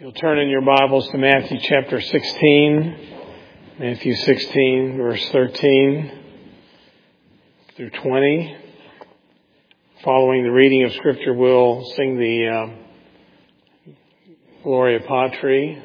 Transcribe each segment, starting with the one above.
You'll turn in your Bibles to Matthew chapter 16, Matthew 16, verse 13 through 20. Following the reading of Scripture, we'll sing the Gloria Patri.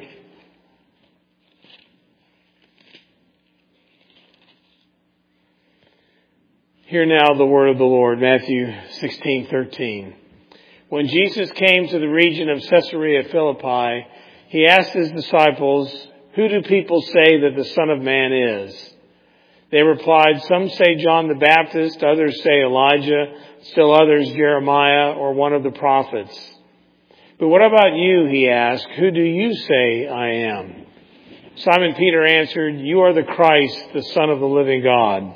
Hear now the word of the Lord, Matthew 16:13. When Jesus came to the region of Caesarea Philippi, he asked his disciples, "Who do people say that the Son of Man is?" They replied, "Some say John the Baptist, others say Elijah, still others Jeremiah or one of the prophets." "But what about you?" he asked. "Who do you say I am?" Simon Peter answered, "You are the Christ, the Son of the living God."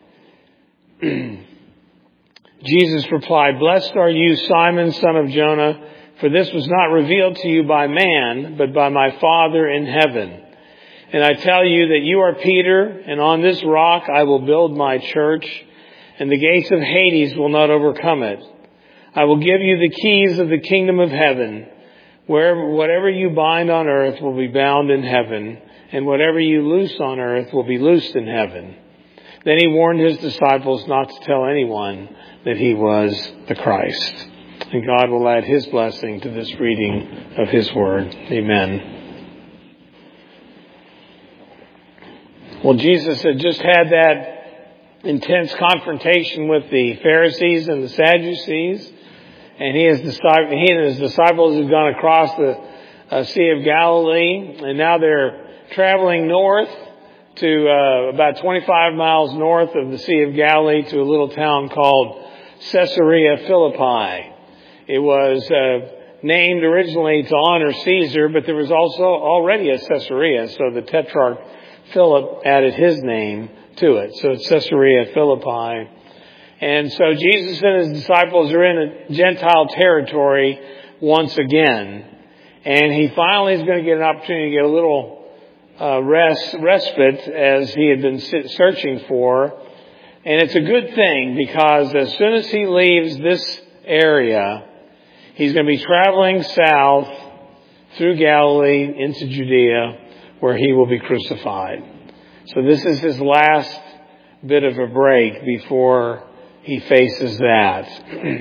Jesus replied, "Blessed are you, Simon, son of Jonah, for this was not revealed to you by man, but by my Father in heaven. And I tell you that you are Peter, and on this rock I will build my church, and the gates of Hades will not overcome it. I will give you the keys of the kingdom of heaven. Whatever you bind on earth will be bound in heaven, and whatever you loose on earth will be loosed in heaven." Then he warned his disciples not to tell anyone that he was the Christ. And God will add his blessing to this reading of his word. Amen. Well, Jesus had just had that intense confrontation with the Pharisees and the Sadducees. And he and his disciples had gone across the Sea of Galilee. And now they're traveling north to about 25 miles north of the Sea of Galilee to a little town called Caesarea Philippi. It was named originally to honor Caesar, but there was also already a Caesarea, so the Tetrarch Philip added his name to it. So it's Caesarea Philippi. And so Jesus and his disciples are in a Gentile territory once again. And he finally is going to get an opportunity to get a little respite as he had been searching for. And it's a good thing because as soon as he leaves this area, he's going to be traveling south through Galilee into Judea where he will be crucified. So this is his last bit of a break before he faces that.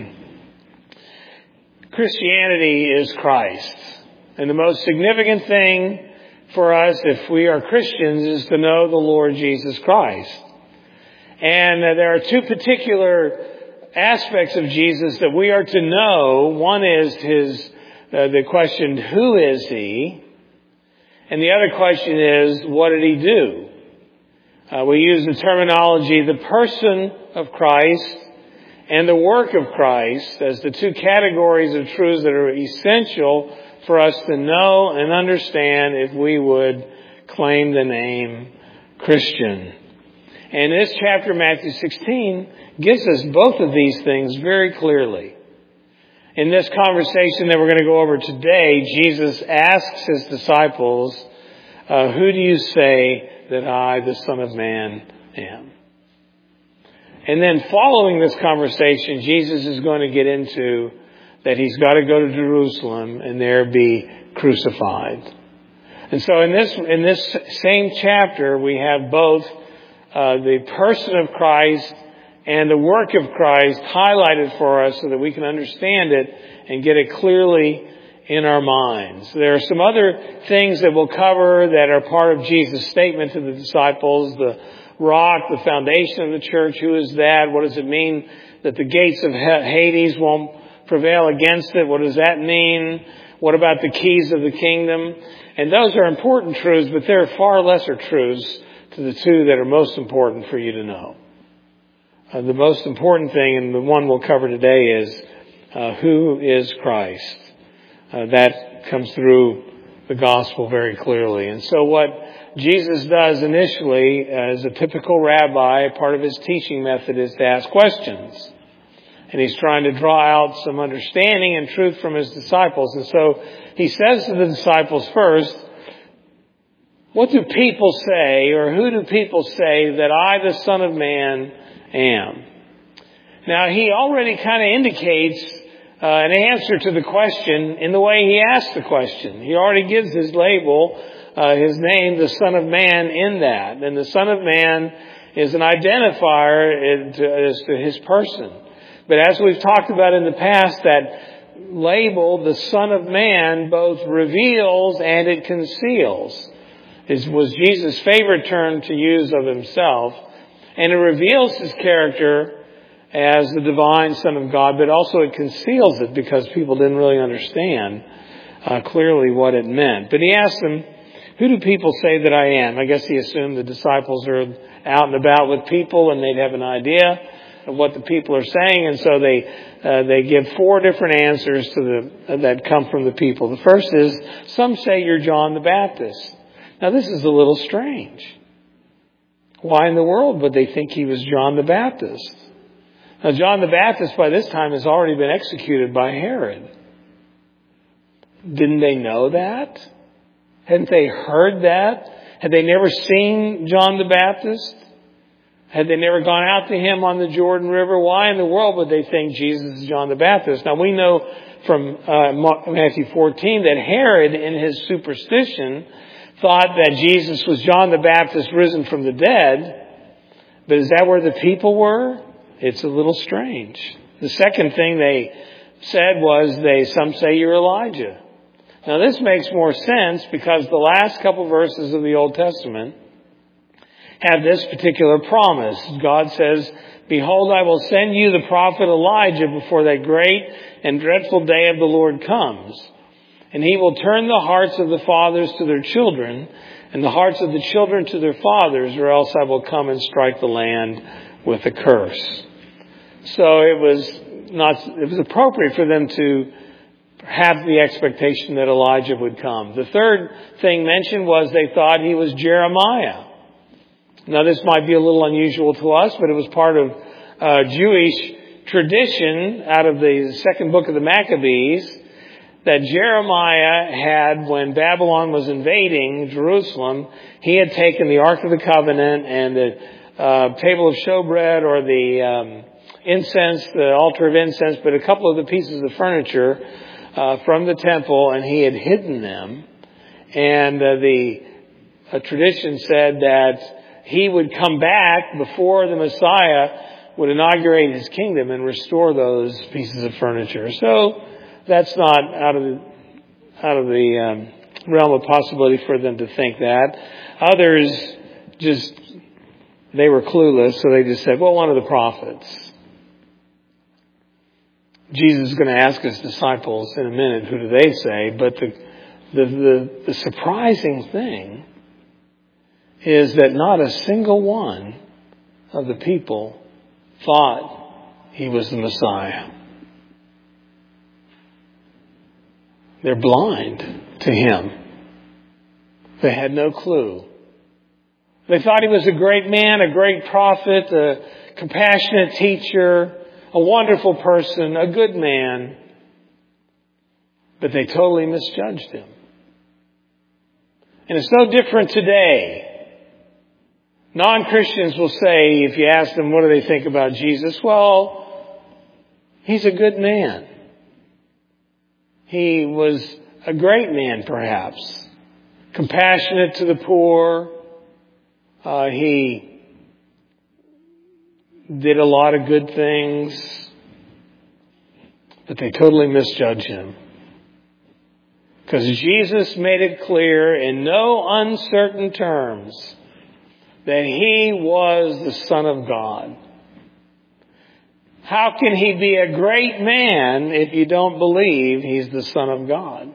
Christianity is Christ. And the most significant thing for us, if we are Christians, is to know the Lord Jesus Christ. And there are two particular aspects of Jesus that we are to know. One is the question, who is he? And the other question is, what did he do? We use the terminology, the person of Christ and the work of Christ as the two categories of truths that are essential for us to know and understand if we would claim the name Christian. And this chapter, Matthew 16, gives us both of these things very clearly. In this conversation that we're going to go over today, Jesus asks his disciples, "Who do you say that I, the Son of Man, am?" And then following this conversation, Jesus is going to get into that he's got to go to Jerusalem and there be crucified. And so in this same chapter, we have both the person of Christ and the work of Christ highlighted for us so that we can understand it and get it clearly in our minds. There are some other things that we'll cover that are part of Jesus' statement to the disciples. The rock, the foundation of the church, who is that? What does it mean that the gates of Hades won't prevail against it? What does that mean? What about the keys of the kingdom? And those are important truths, but there are far lesser truths to the two that are most important for you to know. The most important thing, and the one we'll cover today, is who is Christ? That comes through the gospel very clearly. And so what Jesus does initially, as a typical rabbi, part of his teaching method is to ask questions. And he's trying to draw out some understanding and truth from his disciples. And so he says to the disciples first, "What do people say, or who do people say that I, the Son of Man, am?" Now, he already kind of indicates an answer to the question in the way he asked the question. He already gives his label, his name, the Son of Man, in that. And the Son of Man is an identifier as to his person. But as we've talked about in the past, that label, the Son of Man, both reveals and it conceals. It was Jesus' favorite term to use of himself. And it reveals his character as the divine Son of God, but also it conceals it because people didn't really understand clearly what it meant. But he asked them, who do people say that I am? I guess he assumed the disciples are out and about with people and they'd have an idea of what the people are saying. And so they give 4 different answers that come from the people. The first is, some say you're John the Baptist. Now this is a little strange. Why in the world would they think he was John the Baptist? Now, John the Baptist by this time has already been executed by Herod. Didn't they know that? Hadn't they heard that? Had they never seen John the Baptist? Had they never gone out to him on the Jordan River? Why in the world would they think Jesus is John the Baptist? Now, we know from Matthew 14 that Herod, in his superstition, thought that Jesus was John the Baptist risen from the dead. But is that where the people were? It's a little strange. The second thing they said was, some say you're Elijah. Now this makes more sense because the last couple verses of the Old Testament have this particular promise. God says, behold, I will send you the prophet Elijah before that great and dreadful day of the Lord comes. And he will turn the hearts of the fathers to their children and the hearts of the children to their fathers, or else I will come and strike the land with a curse. So it was appropriate for them to have the expectation that Elijah would come. The third thing mentioned was they thought he was Jeremiah. Now this might be a little unusual to us, but it was part of Jewish tradition out of the second book of the Maccabees that Jeremiah had, when Babylon was invading Jerusalem, he had taken the Ark of the Covenant and the table of showbread, or the incense, the altar of incense, but a couple of the pieces of furniture from the temple, and he had hidden them. And the tradition said that he would come back before the Messiah would inaugurate his kingdom and restore those pieces of furniture. So that's not out of the realm of possibility for them to think that. Others they were clueless, so they just said, well, one of the prophets. Jesus is going to ask his disciples in a minute, who do they say? But the surprising thing is that not a single one of the people thought he was the Messiah. They're blind to him. They had no clue. They thought he was a great man, a great prophet, a compassionate teacher, a wonderful person, a good man. But they totally misjudged him. And it's no different today. Non-Christians will say, if you ask them what do they think about Jesus, well, he's a good man. He was a great man, perhaps. Compassionate to the poor. He did a lot of good things. But they totally misjudged him. Because Jesus made it clear in no uncertain terms that he was the Son of God. How can he be a great man if you don't believe he's the Son of God?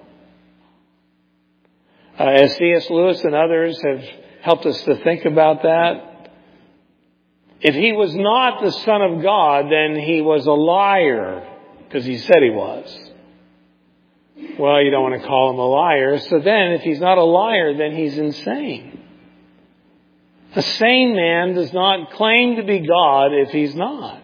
As C.S. Lewis and others have helped us to think about that, if he was not the Son of God, then he was a liar, because he said he was. Well, you don't want to call him a liar, so then if he's not a liar, then he's insane. A sane man does not claim to be God if he's not.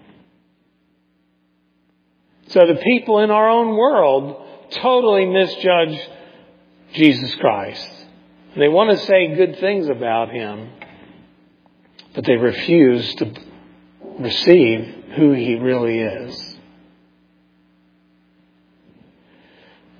So the people in our own world totally misjudge Jesus Christ. They want to say good things about him, but they refuse to receive who he really is.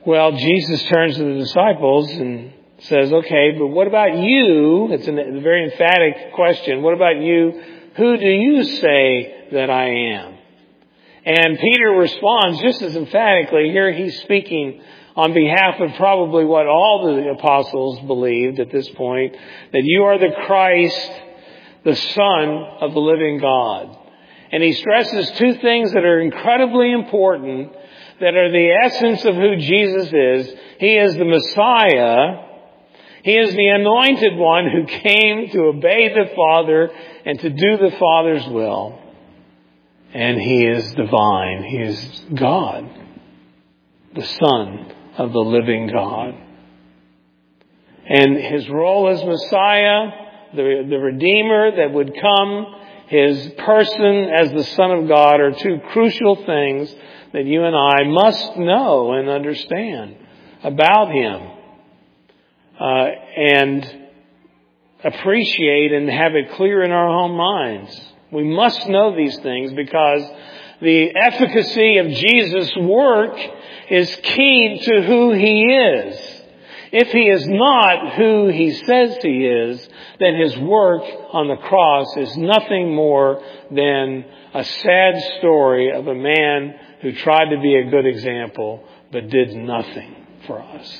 Well, Jesus turns to the disciples and says, okay, but what about you? It's a very emphatic question. What about you? Who do you say that I am? And Peter responds just as emphatically. Here he's speaking on behalf of probably what all the apostles believed at this point, that you are the Christ, the Son of the living God. And he stresses two things that are incredibly important, that are the essence of who Jesus is. He is the Messiah. He is the anointed one who came to obey the Father and to do the Father's will. And he is divine. He is God, the Son of the living God. And his role as Messiah, the Redeemer that would come, his person as the Son of God, are two crucial things that you and I must know and understand about him. And appreciate and have it clear in our own minds. We must know these things because the efficacy of Jesus' work is key to who he is. If he is not who he says he is, then his work on the cross is nothing more than a sad story of a man who tried to be a good example but did nothing for us.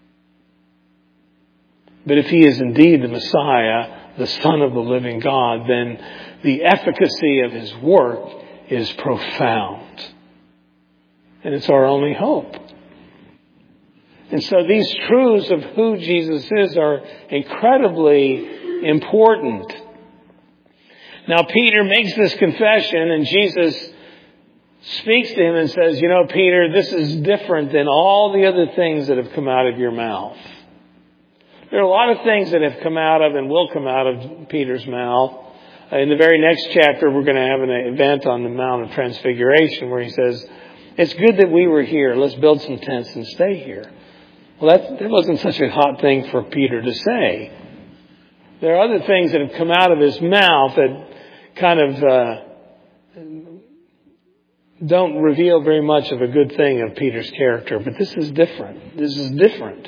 But if he is indeed the Messiah, the Son of the living God, then the efficacy of his work is profound. And it's our only hope. And so these truths of who Jesus is are incredibly important. Now Peter makes this confession and Jesus speaks to him and says, you know, Peter, this is different than all the other things that have come out of your mouth. There are a lot of things that have come out of and will come out of Peter's mouth. In the very next chapter, we're going to have an event on the Mount of Transfiguration where he says, it's good that we were here. Let's build some tents and stay here. Well, that wasn't such a hot thing for Peter to say. There are other things that have come out of his mouth that kind of don't reveal very much of a good thing of Peter's character. But this is different. This is different.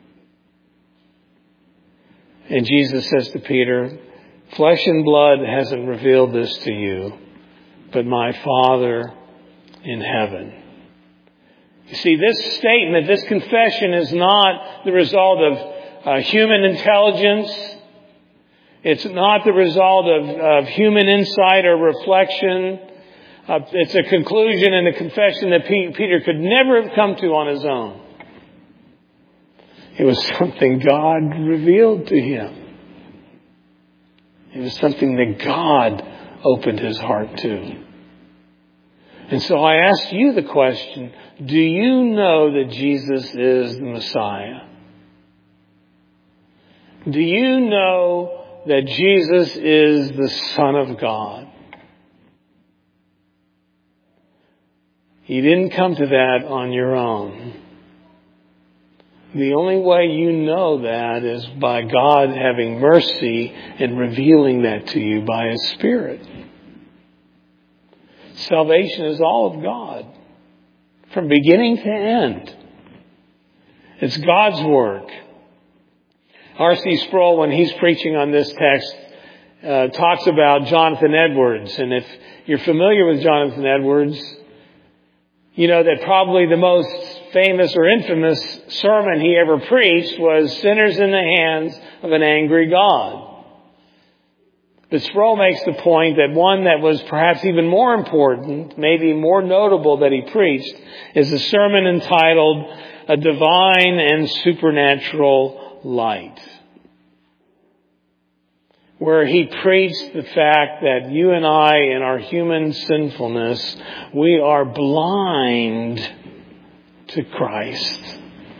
And Jesus says to Peter, flesh and blood hasn't revealed this to you, but my Father in heaven. You see, this statement, this confession is not the result of human intelligence. It's not the result of human insight or reflection. It's a conclusion and a confession that Peter could never have come to on his own. It was something God revealed to him. It was something that God opened his heart to. And so I ask you the question, do you know that Jesus is the Messiah? Do you know that Jesus is the Son of God? You didn't come to that on your own. The only way you know that is by God having mercy and revealing that to you by His Spirit. Salvation is all of God, from beginning to end. It's God's work. R.C. Sproul, when he's preaching on this text, talks about Jonathan Edwards. And if you're familiar with Jonathan Edwards, you know that probably the most famous or infamous sermon he ever preached was Sinners in the Hands of an Angry God. But Sproul makes the point that one that was perhaps even more important, maybe more notable that he preached, is a sermon entitled A Divine and Supernatural Light, where he preached the fact that you and I, in our human sinfulness, we are blind to Christ.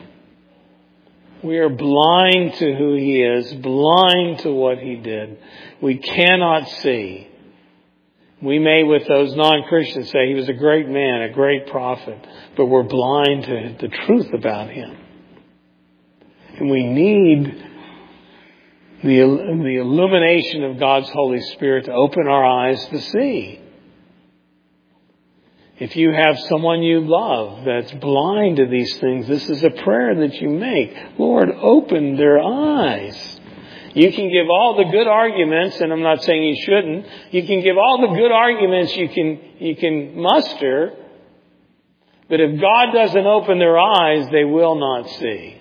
We are blind to who He is, blind to what He did. We cannot see. We may, with those non-Christians, say He was a great man, a great prophet, but we're blind to the truth about Him. And we need the illumination of God's Holy Spirit to open our eyes to see. If you have someone you love that's blind to these things, this is a prayer that you make. Lord, open their eyes. You can give all the good arguments, and I'm not saying you shouldn't. You can give all the good arguments you can muster. But if God doesn't open their eyes, they will not see.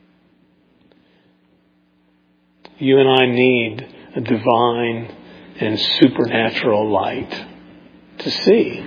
You and I need a divine and supernatural light to see.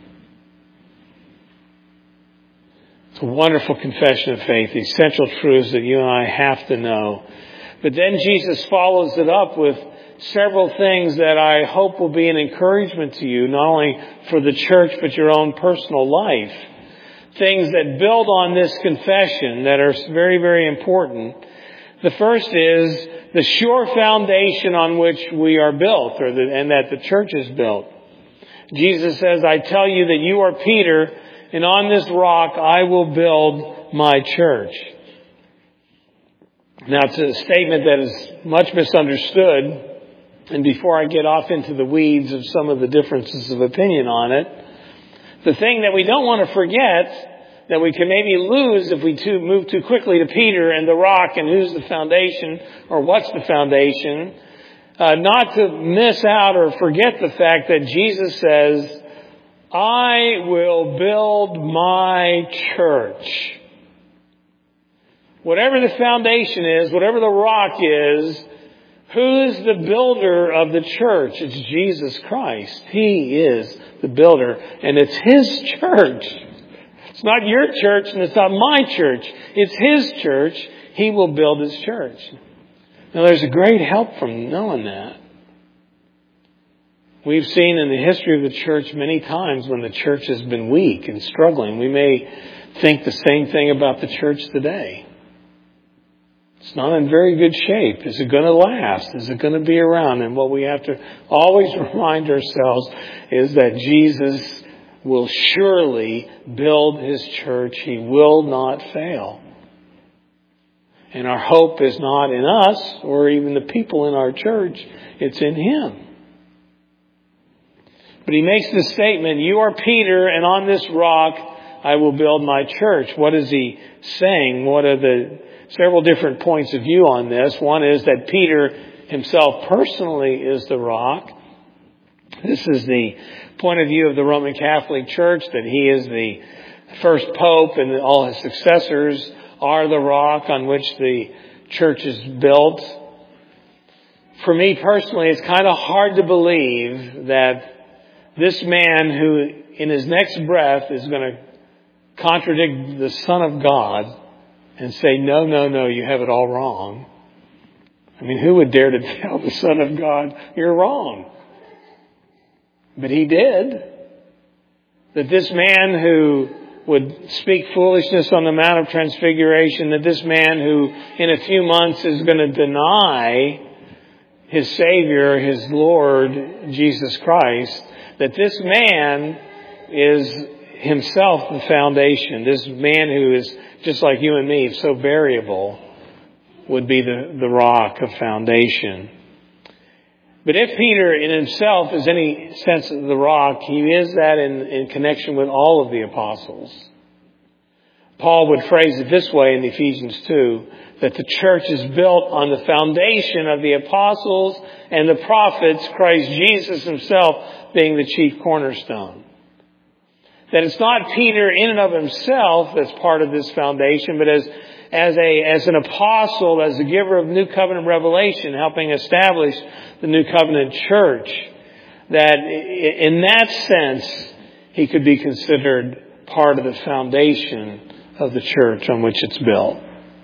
It's a wonderful confession of faith, essential truths that you and I have to know. But then Jesus follows it up with several things that I hope will be an encouragement to you, not only for the church, but your own personal life. Things that build on this confession that are very, very important. The first is the sure foundation on which we are built, and that the church is built. Jesus says, I tell you that you are Peter, and on this rock I will build my church. Now, it's a statement that is much misunderstood. And before I get off into the weeds of some of the differences of opinion on it, the thing that we don't want to forget, that we can maybe lose if we move too quickly to Peter and the rock and who's the foundation or what's the foundation, not to miss out or forget the fact that Jesus says, I will build my church. Whatever the foundation is, whatever the rock is, who's the builder of the church? It's Jesus Christ. He is the builder, and it's His church. It's not your church, and it's not my church. It's His church. He will build His church. Now, there's a great help from knowing that. We've seen in the history of the church many times when the church has been weak and struggling. We may think the same thing about the church today. It's not in very good shape. Is it going to last? Is it going to be around? And what we have to always remind ourselves is that Jesus will surely build His church. He will not fail. And our hope is not in us or even the people in our church. It's in Him. But He makes this statement, you are Peter, and on this rock I will build my church. What is He saying? What are the several different points of view on this? One is that Peter himself personally is the rock. This is the point of view of the Roman Catholic Church, that he is the first pope and all his successors are the rock on which the church is built. For me personally, it's kind of hard to believe that this man who in his next breath is going to contradict the Son of God and say, no, you have it all wrong. I mean, who would dare to tell the Son of God, you're wrong? But he did. That this man who would speak foolishness on the Mount of Transfiguration, that this man who in a few months is going to deny his Savior, his Lord, Jesus Christ, that this man is himself the foundation. This man who is just like you and me, so variable, would be the rock of foundation. But if Peter in himself is any sense of the rock, he is that in connection with all of the apostles. Paul would phrase it this way in Ephesians 2, that the church is built on the foundation of the apostles and the prophets, Christ Jesus Himself being the chief cornerstone. That it's not Peter in and of himself that's part of this foundation, but as an apostle, as a giver of New Covenant revelation, helping establish the New Covenant church, that in that sense, he could be considered part of the foundation of the church on which it's built.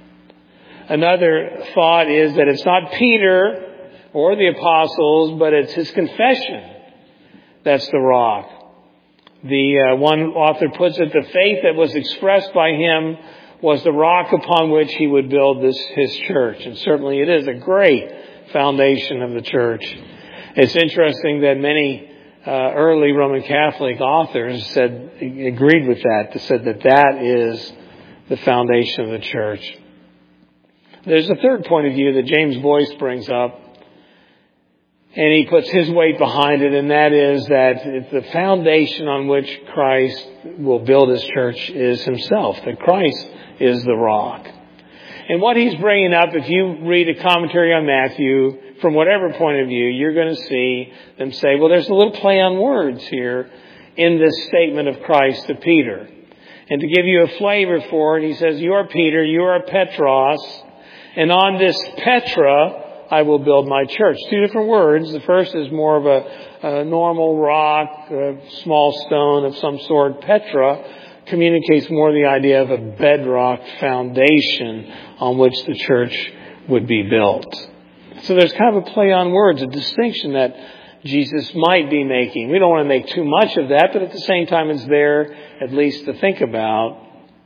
Another thought is that it's not Peter or the apostles, but it's his confession that's the rock. The one author puts it, the faith that was expressed by him was the rock upon which he would build his church. And certainly it is a great foundation of the church. It's interesting that many early Roman Catholic authors agreed with that, said that is the foundation of the church. There's a third point of view that James Boyce brings up. And he puts his weight behind it, and that is that the foundation on which Christ will build his church is himself, that Christ is the rock. And what he's bringing up, if you read a commentary on Matthew, from whatever point of view, you're going to see them say, well, there's a little play on words here in this statement of Christ to Peter. And to give you a flavor for it, he says, you are Peter, you are Petros, and on this Petra I will build my church. Two different words. The first is more of a normal rock, a small stone of some sort. Petra communicates more the idea of a bedrock foundation on which the church would be built. So there's kind of a play on words, a distinction that Jesus might be making. We don't want to make too much of that, but at the same time it's there at least to think about.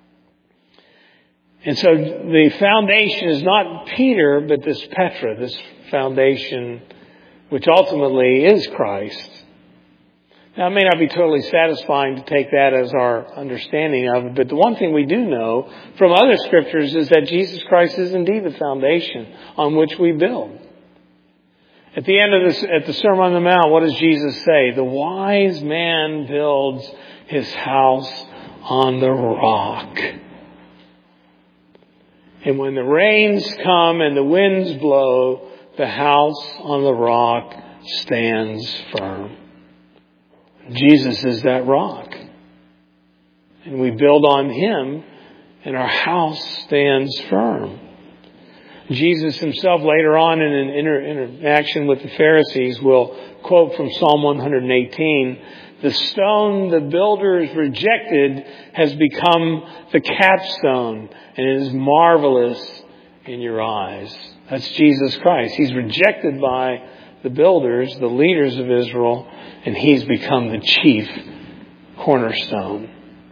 And so the foundation is not Peter, but this Petra, this foundation which ultimately is Christ. Now, it may not be totally satisfying to take that as our understanding of it, but the one thing we do know from other scriptures is that Jesus Christ is indeed the foundation on which we build. At the end of this, at the Sermon on the Mount, what does Jesus say? The wise man builds his house on the rock. And when the rains come and the winds blow, the house on the rock stands firm. Jesus is that rock. And we build on him, and our house stands firm. Jesus himself later on in an interaction with the Pharisees will quote from Psalm 118, the stone the builders rejected has become the capstone, and it is marvelous in your eyes. That's Jesus Christ. He's rejected by the builders, the leaders of Israel, and he's become the chief cornerstone.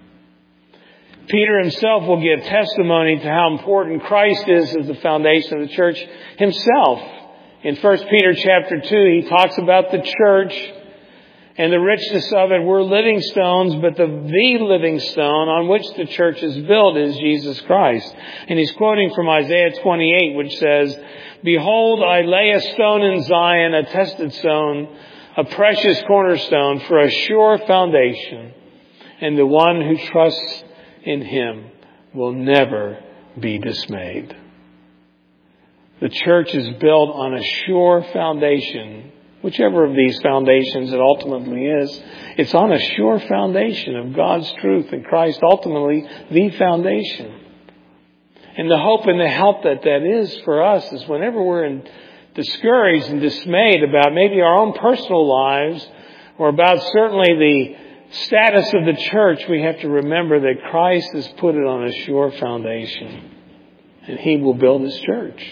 Peter himself will give testimony to how important Christ is as the foundation of the church himself. In 1 Peter chapter 2, he talks about the church and the richness of it. We're living stones, but the living stone on which the church is built is Jesus Christ. And he's quoting from Isaiah 28, which says, behold, I lay a stone in Zion, a tested stone, a precious cornerstone for a sure foundation. And the one who trusts in him will never be dismayed. The church is built on a sure foundation. Whichever of these foundations it ultimately is, it's on a sure foundation of God's truth and Christ, ultimately the foundation. And the hope and the help that is for us is whenever we're discouraged and dismayed about maybe our own personal lives or about certainly the status of the church, we have to remember that Christ has put it on a sure foundation and he will build his church.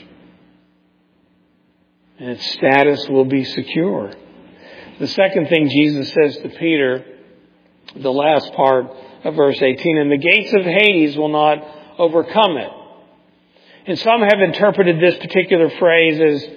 And its status will be secure. The second thing Jesus says to Peter, the last part of verse 18, and the gates of Hades will not overcome it. And some have interpreted this particular phrase as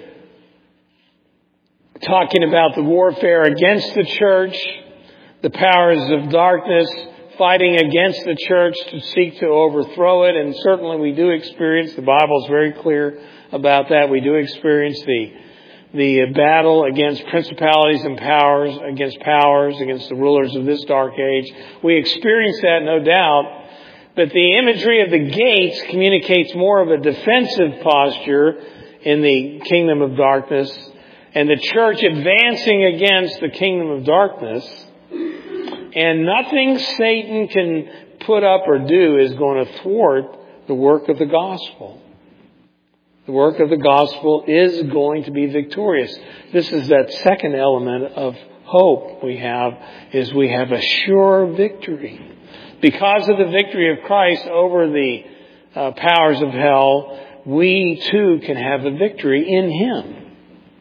talking about the warfare against the church, the powers of darkness fighting against the church to seek to overthrow it. And certainly we do experience, the Bible is very clear about that, we do experience the battle against principalities and powers, against the rulers of this dark age. We experience that, no doubt. But the imagery of the gates communicates more of a defensive posture in the kingdom of darkness, and the church advancing against the kingdom of darkness. And nothing Satan can put up or do is going to thwart the work of the gospel. The work of the gospel is going to be victorious. This is that second element of hope we have, is we have a sure victory. Because of the victory of Christ over the powers of hell, we too can have a victory in him.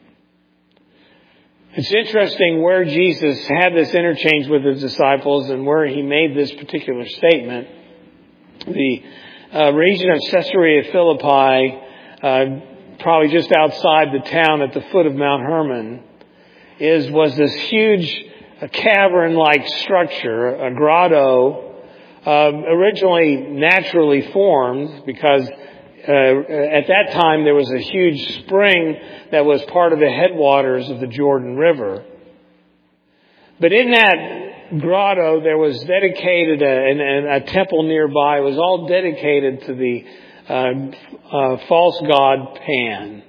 It's interesting where Jesus had this interchange with his disciples and where he made this particular statement. The region of Caesarea Philippi, probably just outside the town at the foot of Mount Hermon, was this huge cavern-like structure, a grotto, originally naturally formed because At that time, there was a huge spring that was part of the headwaters of the Jordan River. But in that grotto, there was dedicated a temple nearby. It was all dedicated to the false god Pan.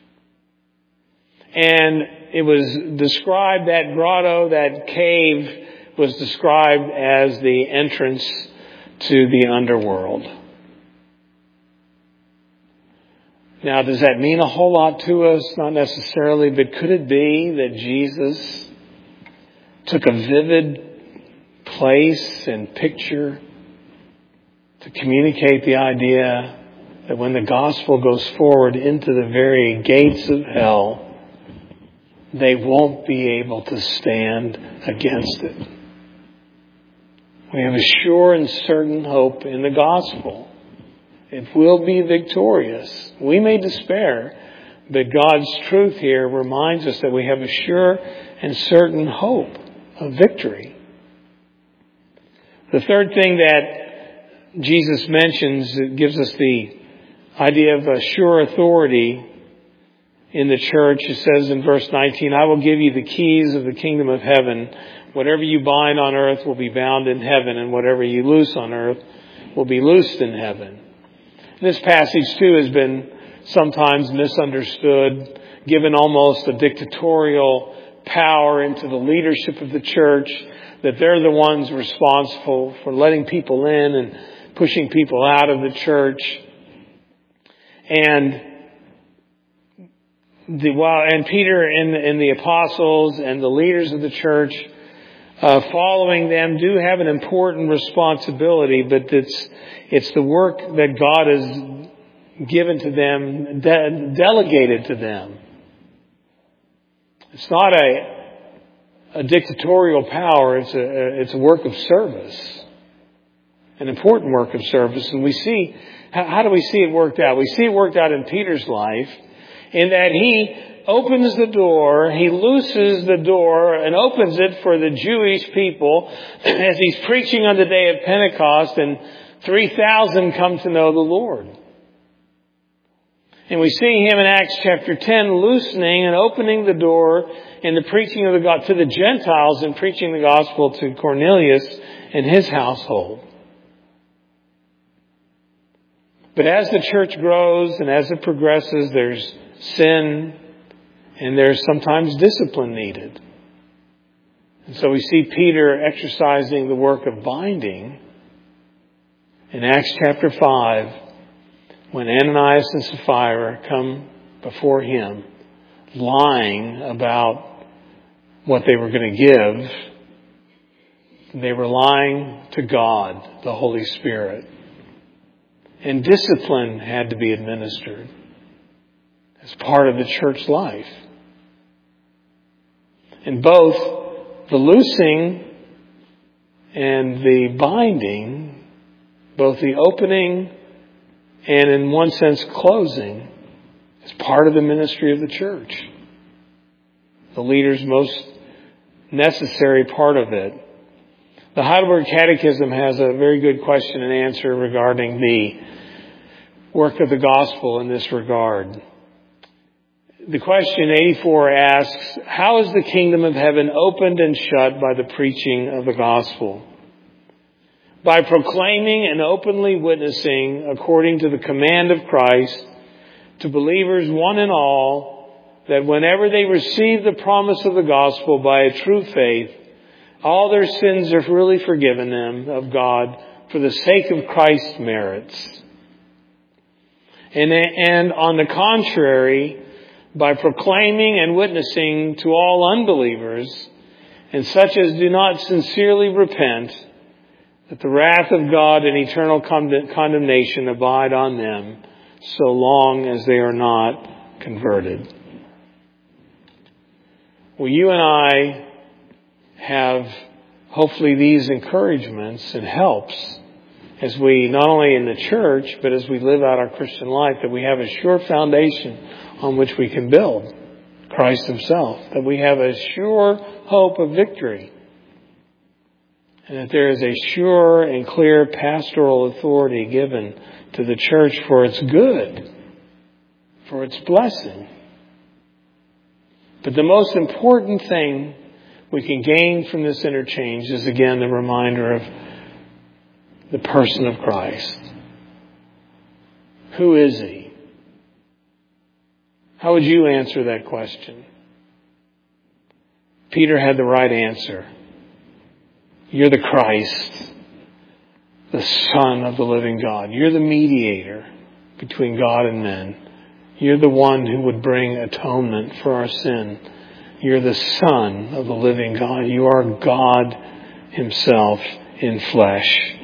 And it was described, that grotto, that cave, was described as the entrance to the underworld. Now, does that mean a whole lot to us? Not necessarily, but could it be that Jesus took a vivid place and picture to communicate the idea that when the gospel goes forward into the very gates of hell, they won't be able to stand against it? We have a sure and certain hope in the gospel. It will be victorious. We may despair, but God's truth here reminds us that we have a sure and certain hope of victory. The third thing that Jesus mentions, it gives us the idea of a sure authority in the church. It says in verse 19, I will give you the keys of the kingdom of heaven. Whatever you bind on earth will be bound in heaven, and whatever you loose on earth will be loosed in heaven. This passage, too, has been sometimes misunderstood, given almost a dictatorial power into the leadership of the church, that they're the ones responsible for letting people in and pushing people out of the church. And Peter and the apostles and the leaders of the church following them do have an important responsibility, but it's the work that God has given to them, delegated to them. It's not a dictatorial power. It's a work of service, an important work of service. And we see, how do we see it worked out? We see it worked out in Peter's life in that he opens the door, he looses the door and opens it for the Jewish people as he's preaching on the day of Pentecost, and 3,000 come to know the Lord. And we see him in Acts chapter 10 loosening and opening the door in the preaching of the God to the Gentiles and preaching the gospel to Cornelius and his household. But as the church grows and as it progresses, there's sin and there's sometimes discipline needed. And so we see Peter exercising the work of binding in Acts chapter 5 when Ananias and Sapphira come before him lying about what they were going to give. They were lying to God, the Holy Spirit. And discipline had to be administered as part of the church life. And both the loosing and the binding, both the opening and in one sense closing, is part of the ministry of the church. The leader's most necessary part of it. The Heidelberg Catechism has a very good question and answer regarding the work of the gospel in this regard. The question 84 asks, how is the kingdom of heaven opened and shut by the preaching of the gospel? By proclaiming and openly witnessing, according to the command of Christ, to believers one and all, that whenever they receive the promise of the gospel by a true faith, all their sins are really forgiven them of God for the sake of Christ's merits. And on the contrary, by proclaiming and witnessing to all unbelievers, and such as do not sincerely repent, that the wrath of God and eternal condemnation abide on them, so long as they are not converted. Well, you and I have hopefully these encouragements and helps as we, not only in the church, but as we live out our Christian life, that we have a sure foundation on which we can build, Christ himself, that we have a sure hope of victory, and that there is a sure and clear pastoral authority given to the church for its good, for its blessing. But the most important thing we can gain from this interchange is, again, the reminder of the person of Christ. Who is He? How would you answer that question? Peter had the right answer. You're the Christ, the Son of the living God. You're the mediator between God and men. You're the one who would bring atonement for our sin. You're the Son of the living God. You are God Himself in flesh.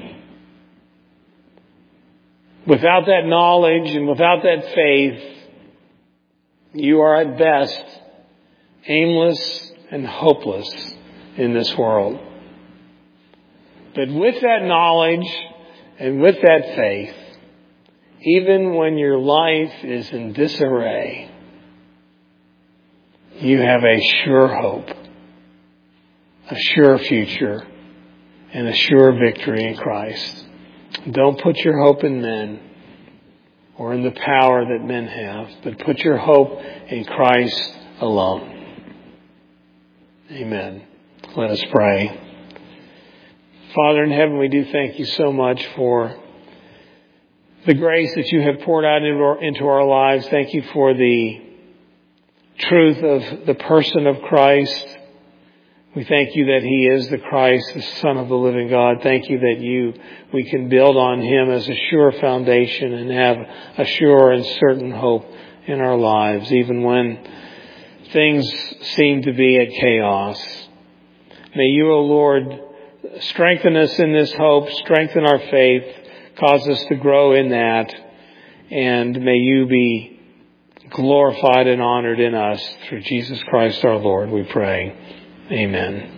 Without that knowledge and without that faith, you are at best aimless and hopeless in this world. But with that knowledge and with that faith, even when your life is in disarray, you have a sure hope, a sure future, and a sure victory in Christ. Don't put your hope in men or in the power that men have, but put your hope in Christ alone. Amen. Let us pray. Father in heaven, we do thank you so much for the grace that you have poured out into our lives. Thank you for the truth of the person of Christ. We thank you that He is the Christ, the Son of the living God. Thank you that we can build on Him as a sure foundation and have a sure and certain hope in our lives, even when things seem to be at chaos. May you, O Lord, strengthen us in this hope, strengthen our faith, cause us to grow in that, and may you be glorified and honored in us through Jesus Christ our Lord, we pray. Amen.